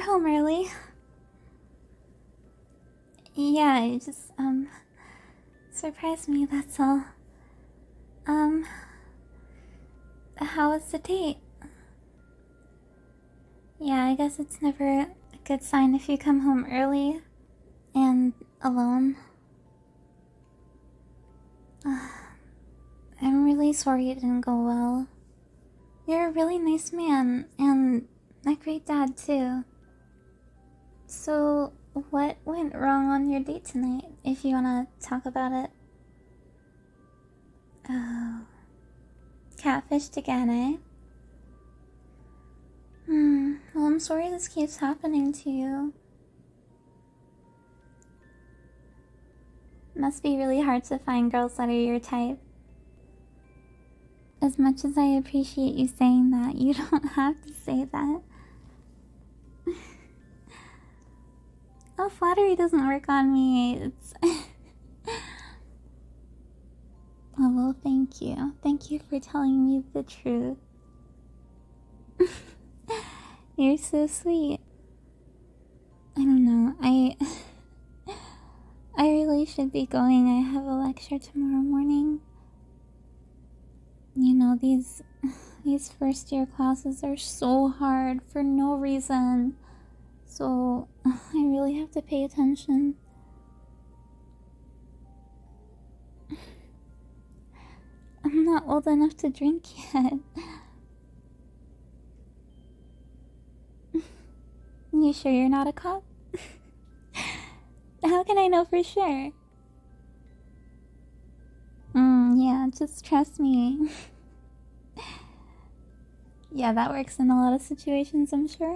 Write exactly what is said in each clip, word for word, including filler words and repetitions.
home early. Yeah, it just, um, surprised me, that's all. Um, how was the date? Yeah, I guess it's never a good sign if you come home early and alone. Uh, I'm really sorry it didn't go well. You're a really nice man, and a great dad, too. So, what went wrong on your date tonight, if you wanna talk about it? Oh. Catfished again, eh? Hmm, well, I'm sorry this keeps happening to you. Must be really hard to find girls that are your type. As much as I appreciate you saying that, you don't have to say that. Oh, flattery doesn't work on me. It's... Oh, well, thank you. Thank you for telling me the truth. You're so sweet. I don't know. I... I really should be going. I have a lecture tomorrow morning. You know, these these first year classes are so hard for no reason. So, I really have to pay attention. I'm not old enough to drink yet. You sure you're not a cop? How can I know for sure? Mm, yeah, just trust me. Yeah, that works in a lot of situations, I'm sure.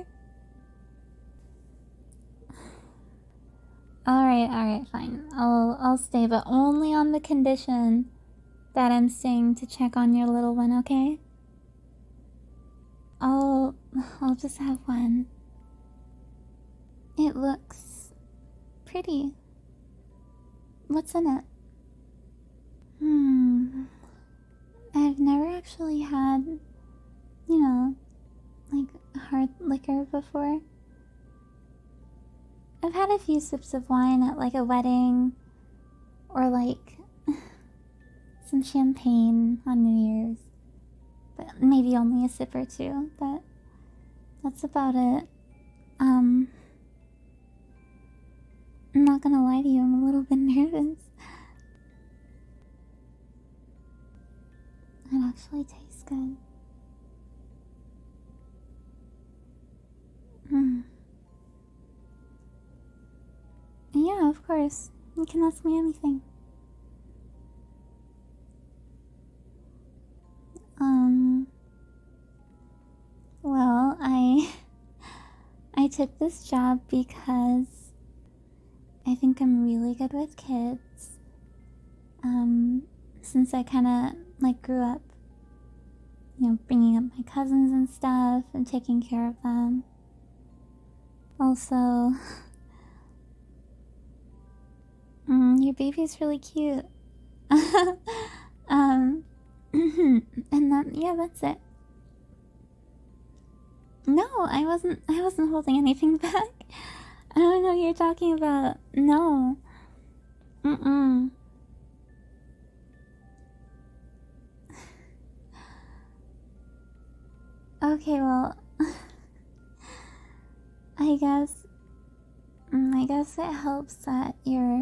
Alright, alright, fine. I'll I'll stay, but only on the condition that I'm staying to check on your little one, okay? I'll I'll just have one. It looks pretty. What's in it? Hmm. I've never actually had, you know, like hard liquor before. I've had a few sips of wine at like a wedding, or like some champagne on New Year's. But maybe only a sip or two, but that's about it. Um, I'm not gonna lie to you, I'm a little bit nervous. It actually tastes good. Hmm. Yeah, of course. You can ask me anything. Um, well, I I took this job because I think I'm really good with kids. Um, since I kind of like grew up, you know, bringing up my cousins and stuff and taking care of them. Also, mm, your baby's really cute. um, and that, yeah, that's it. No, I wasn't, I wasn't holding anything back. I don't know what you're talking about. No. Mm-mm. Okay, well, I guess, mm, I guess it helps that you're,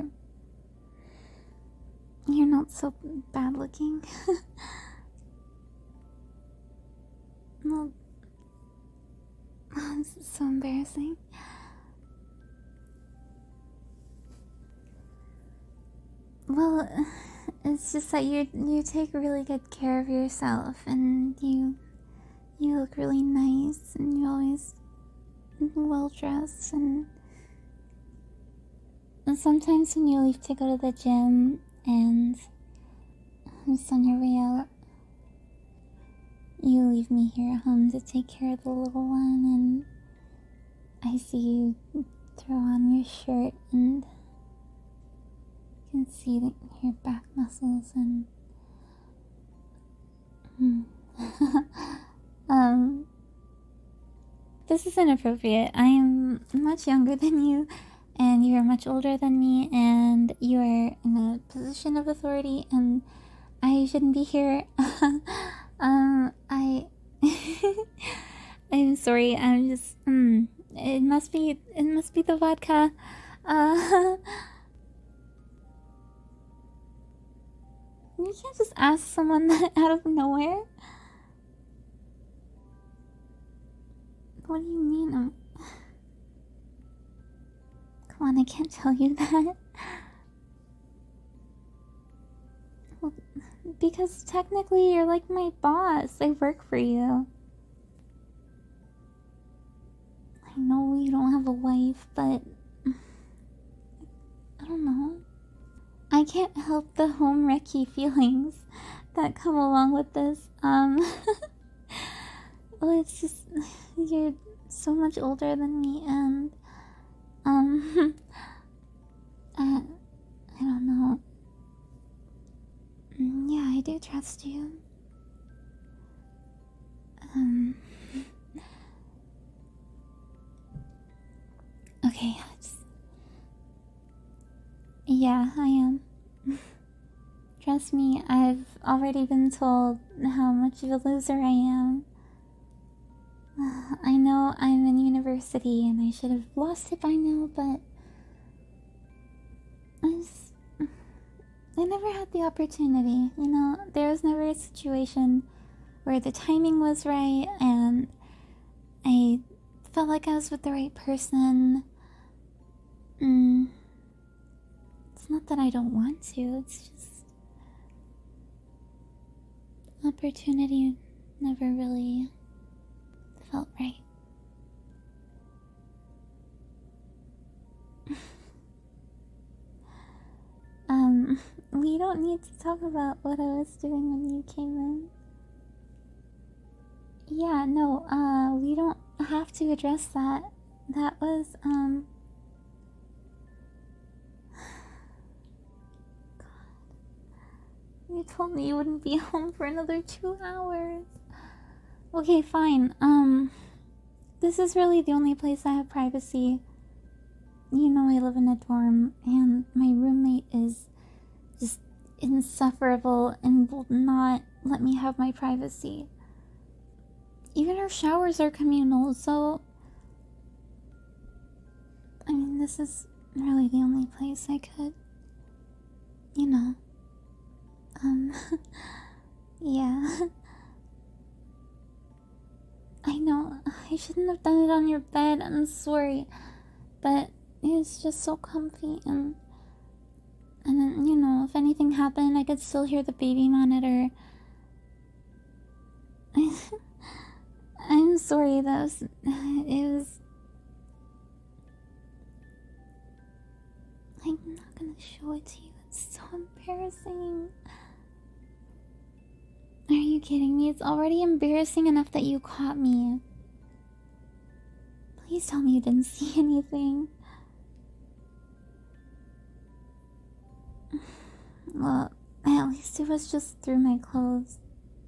you're not so bad looking. Well, this is so embarrassing. Well, it's just that you you take really good care of yourself, and you you look really nice, and you're always well dressed, and, and sometimes when you leave to go to the gym and just on your way out, you leave me here at home to take care of the little one, and I see you throw on your shirt and you can see the, your back muscles and um this is inappropriate. I am much younger than you, and you're much older than me, and you are in a position of authority, and I shouldn't be here. um, I... I'm sorry, I'm just... Mm, it must be... It must be the vodka. Uh... You can't just ask someone that out of nowhere. What do you mean? Um, come on, I can't tell you that. Well, because technically you're like my boss. I work for you. I know you don't have a wife, but... I don't know. I can't help the home wrecky feelings that come along with this. Um... Well, it's just... You're so much older than me, and... Um... I, I don't know. Yeah, I do trust you. Um... Okay, just... Yeah, I am. Trust me, I've already been told how much of a loser I am. I know I'm in university and I should have lost it by now, but... I just... I never had the opportunity, you know? There was never a situation where the timing was right and I felt like I was with the right person. Mm. It's not that I don't want to, it's just... Opportunity never really felt right. um, we don't need to talk about what I was doing when you came in. Yeah, no, uh, we don't have to address that. That was, um... God. You told me you wouldn't be home for another two hours. Okay, fine. Um, this is really the only place I have privacy. You know I live in a dorm, and my roommate is just insufferable and will not let me have my privacy. Even our showers are communal, so... I mean, this is really the only place I could... You know... Um... yeah... I know, I shouldn't have done it on your bed, I'm sorry. But it's just so comfy, and... And then, you know, if anything happened, I could still hear the baby monitor. I'm sorry, that was... It was... I'm not gonna show it to you, it's so embarrassing. Are you kidding me? It's already embarrassing enough that you caught me. Please tell me you didn't see anything. Well, at least it was just through my clothes.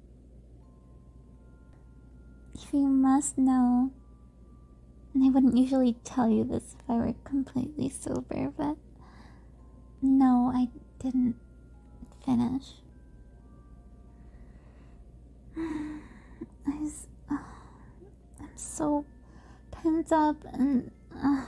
If you must know, and I wouldn't usually tell you this if I were completely sober, but no, I didn't finish. I was, oh, I'm so pent up, and uh,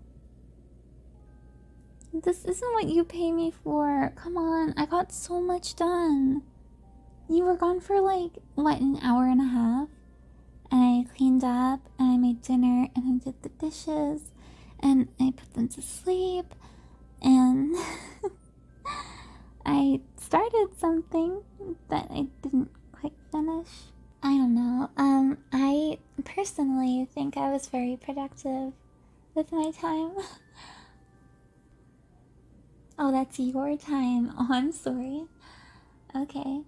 this isn't what you pay me for. Come on, I got so much done. You were gone for like, what, an hour and a half? And I cleaned up, and I made dinner, and I did the dishes, and I put them to sleep, and I started something that I didn't quite finish. I don't know. Um, I personally think I was very productive with my time. Oh, that's your time. Oh, I'm sorry. Okay.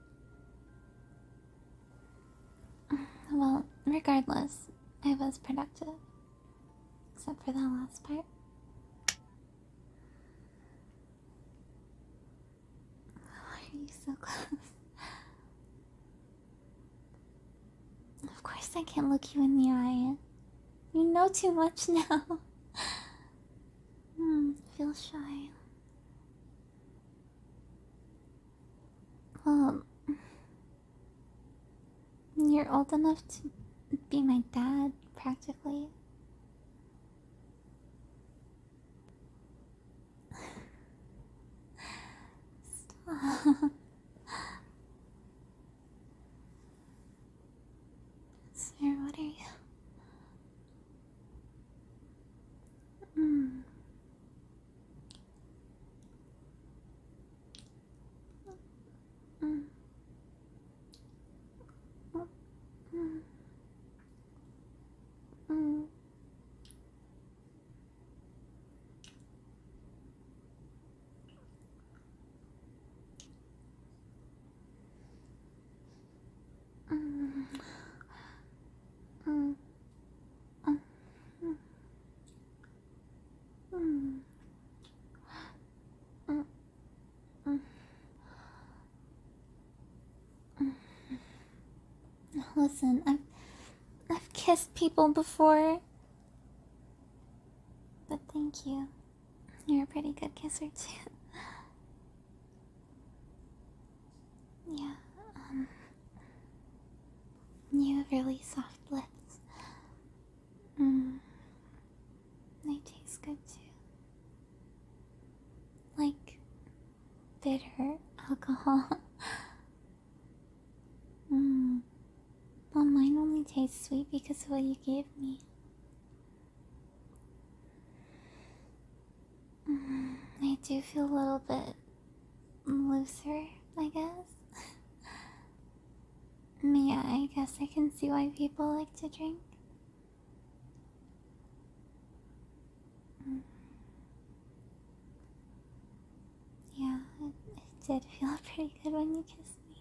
Well, regardless, I was productive. Except for that last part. Why are you so close? Of course I can't look you in the eye. You know too much now. Hmm, feel shy. Well, you're old enough to be my dad, practically. Stop. Sir, what are you? Mm. Mm. Mm. Mm. Mm. Mm. Mm. Mm. Mm. Mm. Mm. Listen, I've I've kissed people before, but thank you. You're a pretty good kisser too. Yeah. Um. You have really soft lips. Mm. They taste good too. Like bitter alcohol. Mm. Well, mine only tastes sweet because of what you gave me. Mm. I do feel a little bit looser, I guess. Yeah, I guess I can see why people like to drink. Mm. Yeah, it, it did feel pretty good when you kissed me.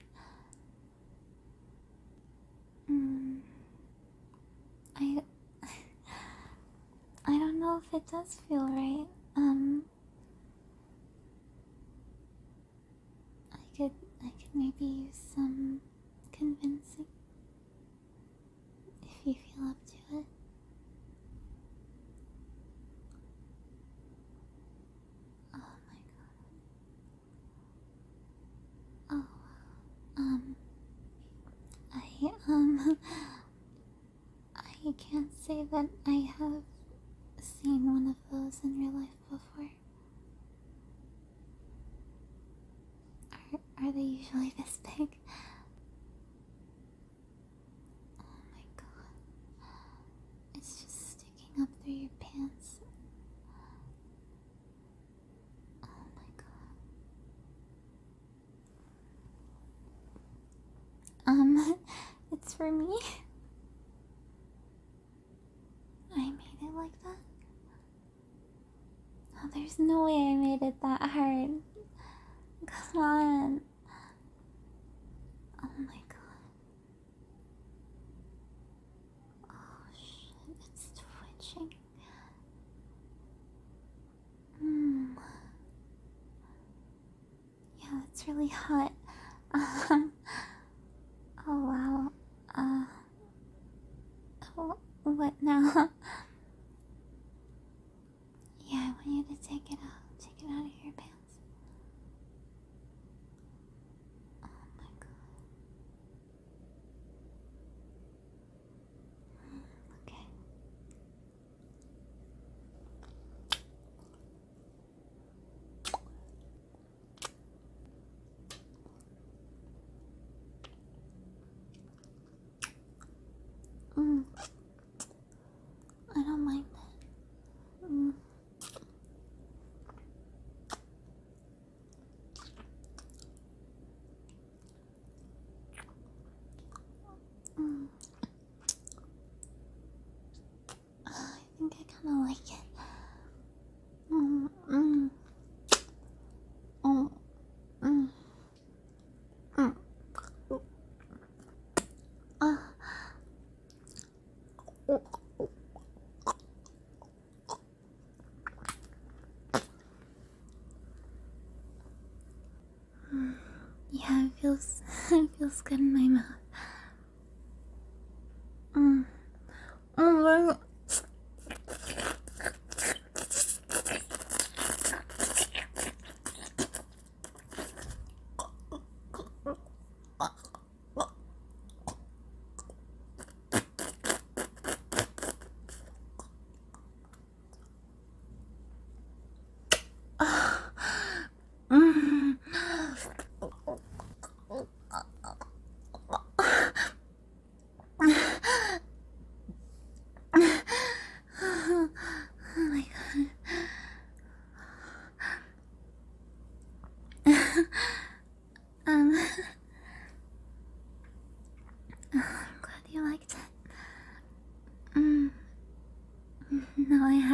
Mm. I I don't know if it does feel right. Um, I could I could maybe use some convincing if you feel up to it. Oh my god. Oh, um, I um, I can't say that I have seen one of those in real life before. Are are they usually this big? Oh my god. It's just sticking up through your pants. Oh my god. Um, it's for me. I made it like that. Oh, there's no way I made it that hard. Come on. Oh my god. Oh shit, it's twitching. Mm. Yeah, it's really hot. Um, oh wow. Uh, oh, what now? Yeah, I want you to take it out. Take it out of your pants. Oh my god. Okay. Mm. I don't mind that. Mm. Mm. I think I kind of like it. Mm. Mm. Oh. Mm. Mm. Uh. Mm. Yeah, it feels it feels good in my mouth. Mm. Oh my god.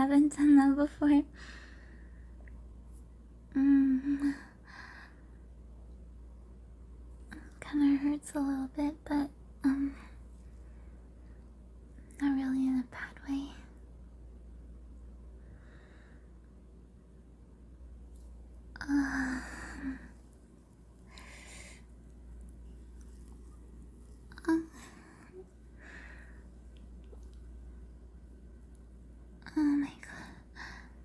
haven't done that before. Mm. Kinda hurts a little bit, but, um, not really in a bad way. Uh, uh, oh my god.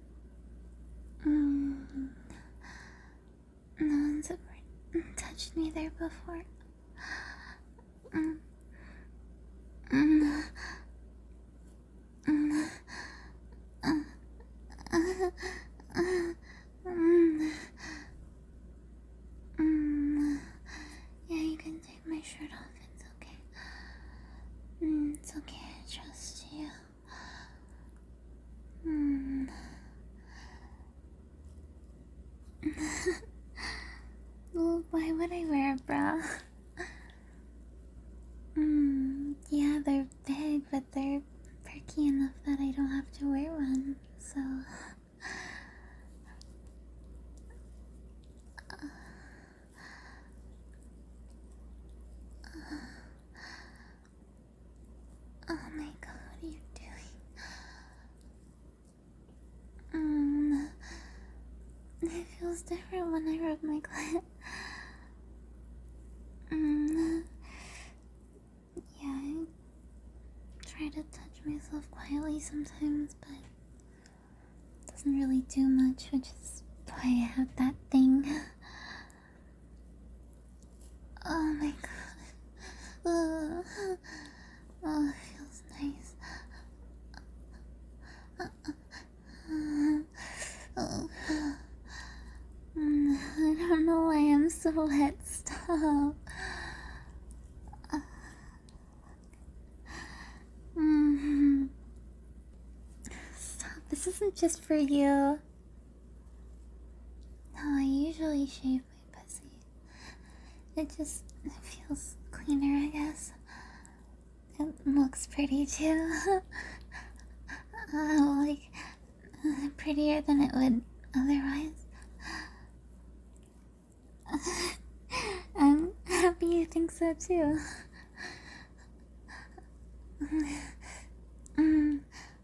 Mm. No one's ever touched me there before. Mm. Mm. Mm. Uh. Uh. Uh. Mm. Mm. Yeah, you can take my shirt off. It's okay. Mm, it's okay. I trust you. Mm. Well, why would I wear a bra? Mm, yeah, they're big, but they're perky enough that I don't have to wear one, so... Oh my god, what are you doing? Mm, it feels different when I rub my clit. Mm, yeah, I try to touch myself quietly sometimes, but it doesn't really do much, which is why I have that thing. Oh my god. Uh, oh, it feels nice. Oh. Mm, I don't know why I'm so wet. Stop. Mm. Stop. This isn't just for you. No, I usually shave my pussy. It just it feels cleaner, I guess. It looks pretty too. uh, like uh, prettier than it would otherwise. I'm happy you think so too. Mm.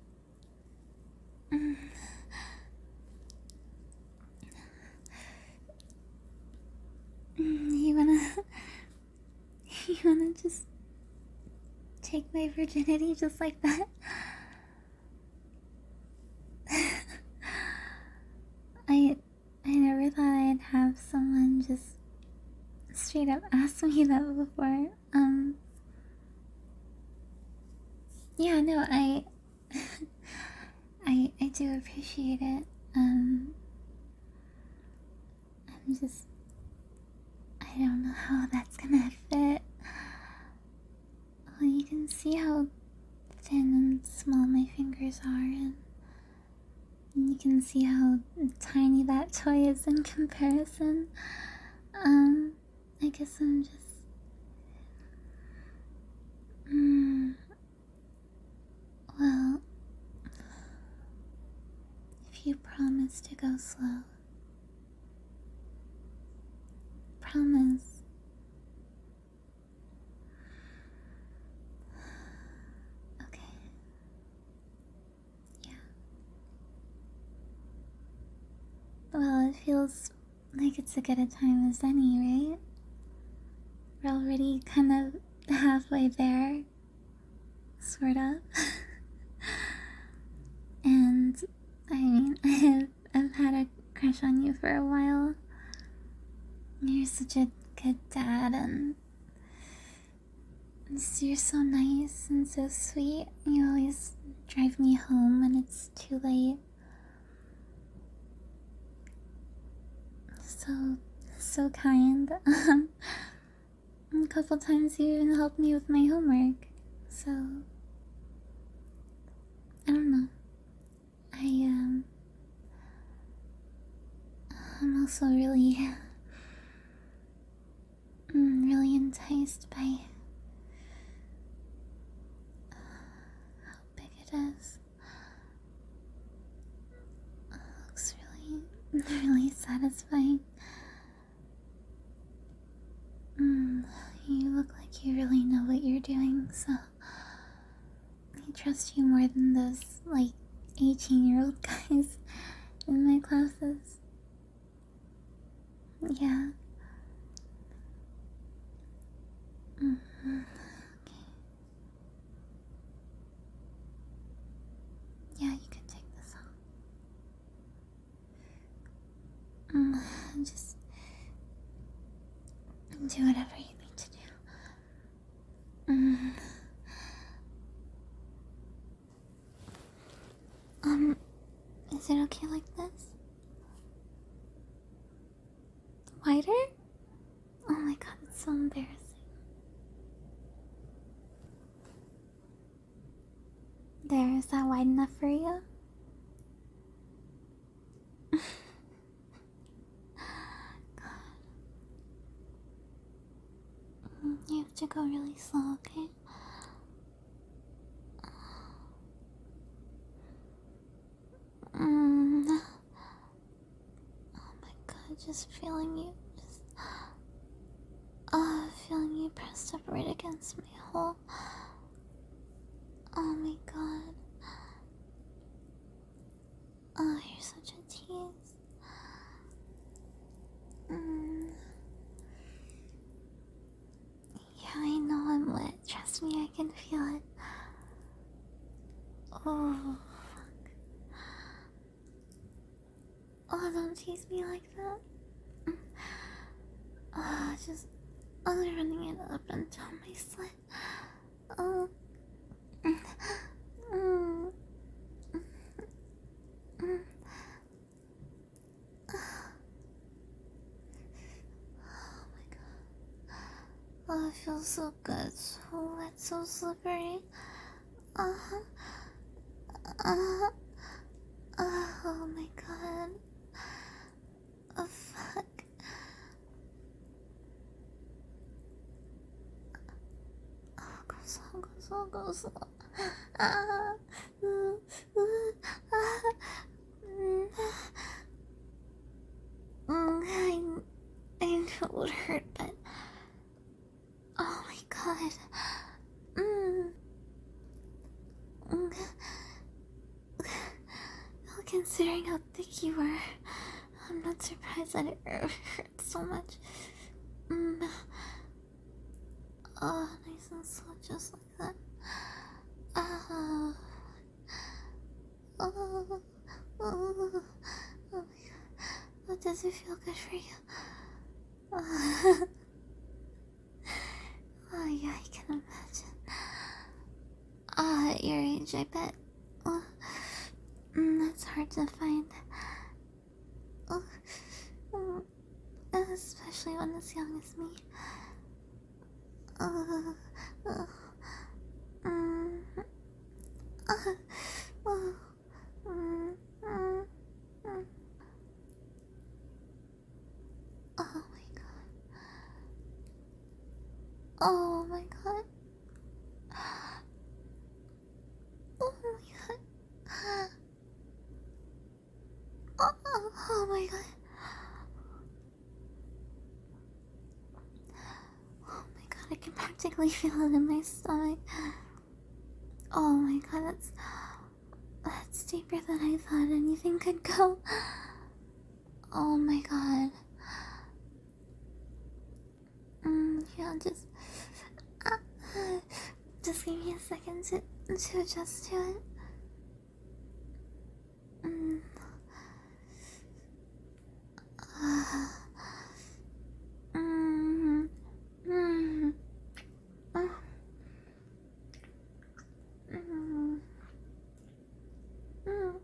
Mm. You wanna... You wanna just... take my virginity just like that? I... I never thought I'd have someone just... straight up ask me that before. Um... Yeah, no, I... I... I do appreciate it. Um... I'm just... I don't know how that's gonna fit. Well, you can see how thin and small my fingers are, and you can see how tiny that toy is in comparison. Um, I guess I'm just... Mm, well, if you promise to go slow. Promise. Okay. Yeah. Well, it feels like it's as good a time as any, right? We're already kind of halfway there. Sort of. And, I mean, I've, I've had a crush on you for a while. You're such a good dad, and you're so nice and so sweet. You always drive me home when it's too late. So, so kind. Um, a couple times you even helped me with my homework. So, I don't know. I, um, I'm also really, mm, really enticed by how big it is. satisfying. Mm, you look like you really know what you're doing, so I trust you more than those, like, eighteen year old guys in my classes. Yeah. Mm-hmm. Okay. Yeah, you can take this off. Mm, just do whatever you need to do. Mm. Um, is it okay like this? Wider? Oh my god, it's so embarrassing. There, is that wide enough for you? God. You have to go really slow, okay? Mm. Oh my god, just feeling you. Just. Oh, feeling you pressed up right against my hole. Oh my god. Oh, you're such a tease. Mm. Yeah, I know I'm wet. Trust me, I can feel it. Oh, fuck. Oh, don't tease me like that. Mm. Oh, just. Oh, running it up and down my slit. Oh. Mm. Mm. Mm. Oh my god. Oh, it feels so good. So wet, so slippery. Uh huh. Uh, uh, oh my god. Oh fuck. Oh, go slow, go slow, go slow. Ah, uh, uh, ah, mm, mm, I, I know it would hurt, but oh my god. Mm, mm, well, considering how thick you are, I'm not surprised that it hurts so much. Mm. Oh, nice and slow, just like that. Oh, oh, oh, oh my god. Oh, does it feel good for you? Oh, oh yeah, I can imagine. Ah, oh, at your age, I bet. Oh, mm, that's hard to find. Oh, mm, especially when as young as me. Oh, oh, mm, oh, oh, mm, mm, mm. Oh my god. Oh my god. Oh my god. Oh, oh, oh my god. Oh my god, I can practically feel it in my stomach. Oh my god, that's that's deeper than I thought anything could go. Oh my god. Mm, yeah, just uh, just give me a second to to adjust to it. Mm. Uh, mm, mm, uh, mm, mm,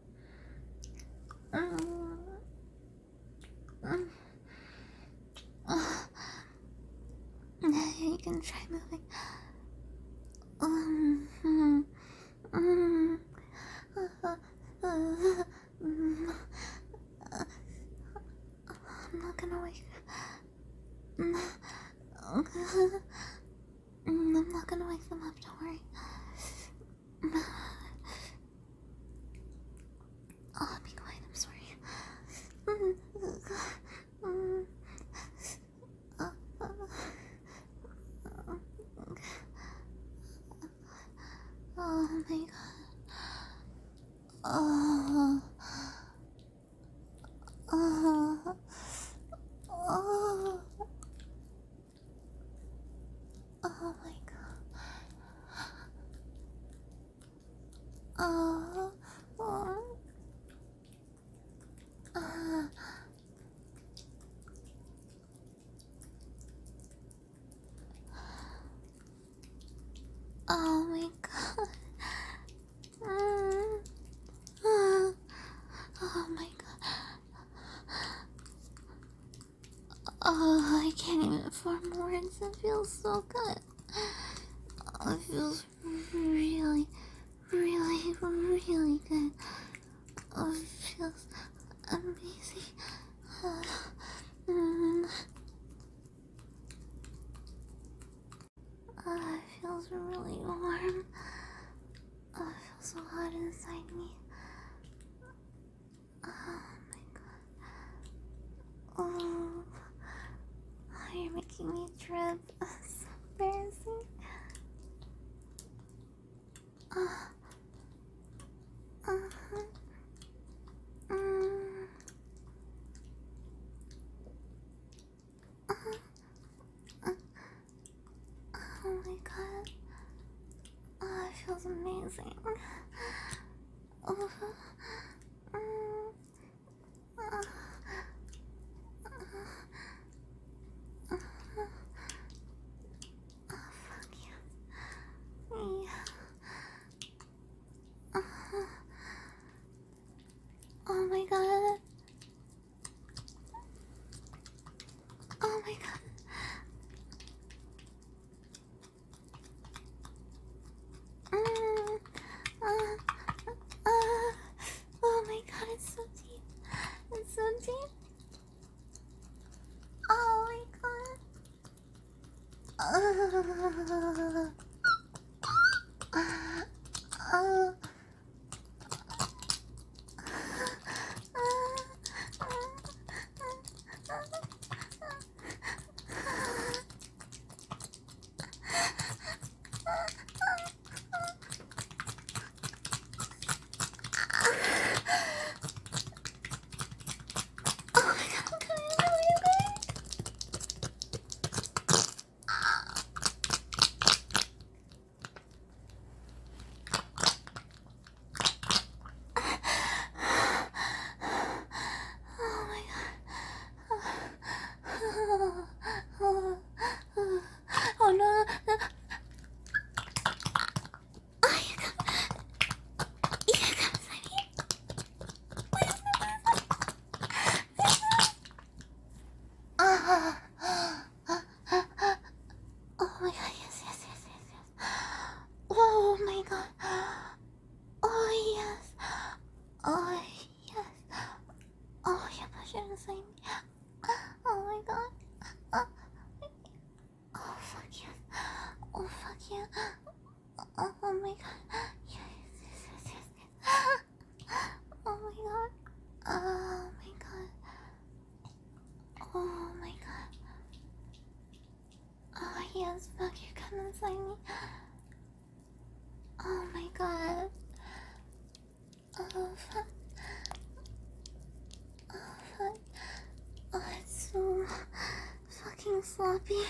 mm, mm. Uh, you can try moving. Um, mm, mm, uh, uh, mm, uh, I'm not gonna wake. Mm, uh, mm, I'm not gonna wake them up. Don't worry. Mm. Oh, be quiet. I'm sorry. Mm, Oh, oh, uh, oh my god. Mm, uh, oh my god. Oh, I can't even form words. It feels so good. Oh, it feels really, really, really good. Oh, it feels amazing. Uh, mm, uh, it feels really warm. Oh, it feels so hot inside me. Oh my god. Oh, oh you're making me drip. It's so embarrassing. Uh, uh-huh. Mm, uh, uh, oh my god. Oh, it feels amazing. Oh, mm, uh, uh, uh, oh, fuck yeah. Yeah. Uh, oh my god. Oh my god. Mm, uh, uh, oh my god, it's so deep. It's so deep. Oh my god. Uh, uh, uh, oh my god. Oh, oh no. Oh, you come, you come inside me. Please, please, please. Ah. Oh my god, yes, yes, yes, yes, yes. Oh my god. Oh yes. Oh yes. Oh yeah, push it inside me. Oh my god. Uh, oh fuck yes. Oh fuck yeah. Oh, oh my god. Yes, yes, yes, yes, yes. Oh my god. Oh my god. Oh my god. Oh yes, fuck you, come inside me. Oh my god. Oh fuck. Oh fuck. Oh, it's so fucking sloppy.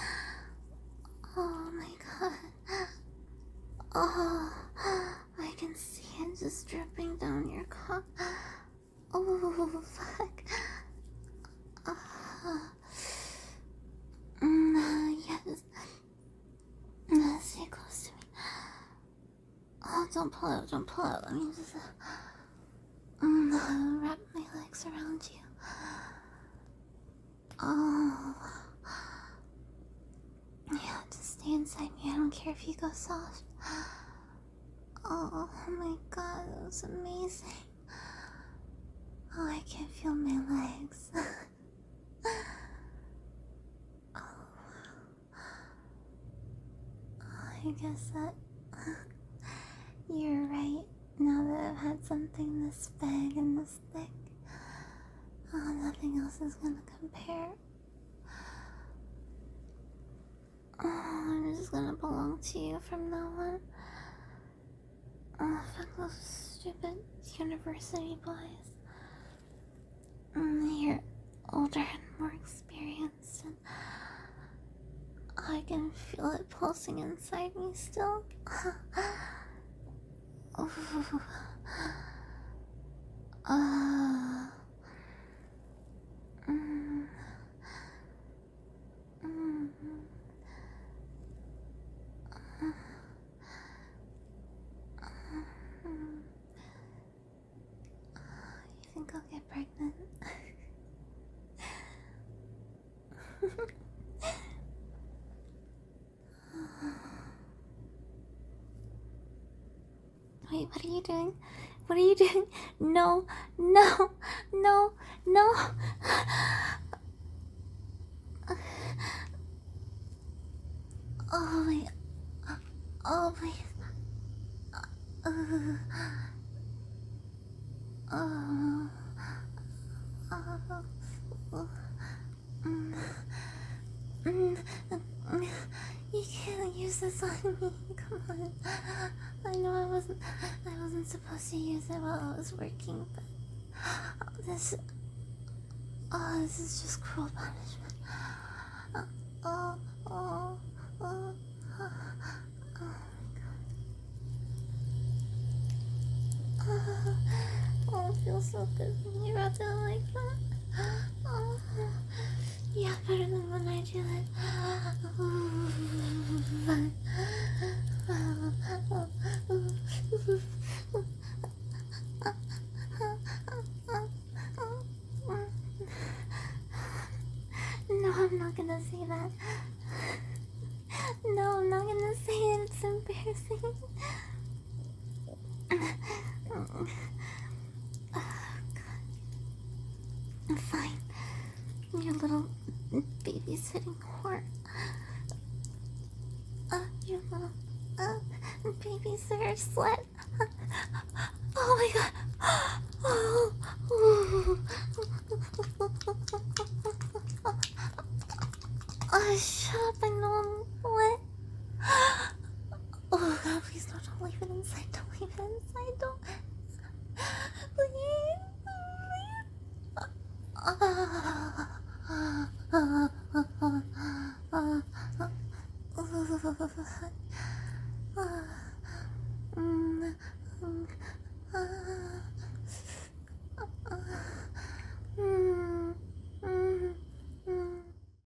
Oh my god. Oh, I can see it just dripping down your cock. Oh, fuck. Uh, mm, yes. Uh, stay close to me. Oh, don't pull out, don't pull out. Let me just uh, mm, wrap my legs around you. Oh. Yeah, just stay inside me. I don't care if you go soft. Oh my god, that was amazing. Oh, I can feel my legs. Oh, I guess that you're right. Now that I've had something this big and this thick, oh, nothing else is gonna compare. Oh, I'm just gonna belong to you from now on. Oh, fuck those stupid university boys. Mm, you're older and more experienced, and I can feel it pulsing inside me still. Ooh. Uh, mm, mm, uh, mm. You think I'll get pregnant? Wait, what are you doing? What are you doing? No, no, no, no. Oh my, oh my. Uh, uh, uh, mm, mm, mm. You can't use this on me. Come on. I know I wasn't. I wasn't supposed to use it while I was working, but this. Oh, this is just cruel punishment. Uh, oh, oh, oh, oh, oh my god. Oh, oh, it feels so good when you rub it like that. Oh, yeah, better than when I do it. No, I'm not gonna say that. No, I'm not gonna say it. It's embarrassing. Oh, God. Fine. Your little babysitting whore. Uh, your little uh, babysitter slut. Oh my god. Oh. Oh, shut up. I know I'm wet. Oh god, please don't, don't leave it inside. Don't leave it inside. Don't. Please. Please.